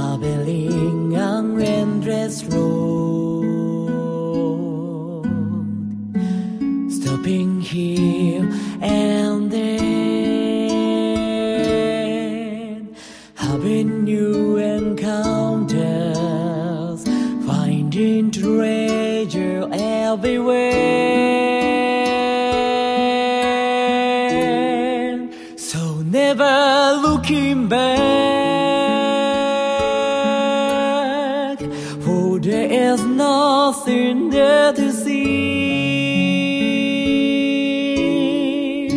traveling on endless road, stopping here and then, having new encounters, finding treasure everywhere. So never looking back, for there is nothing there to see.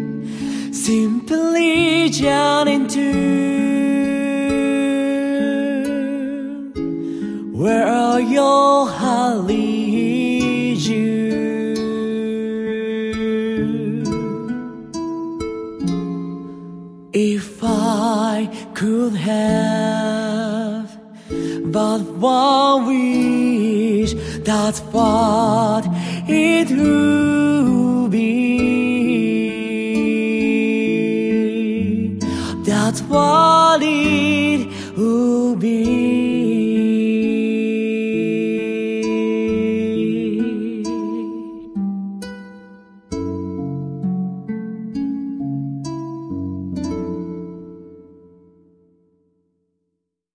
Simply journeying to where your heart leads you. If I could have but one wish, that's what it would be. That's what it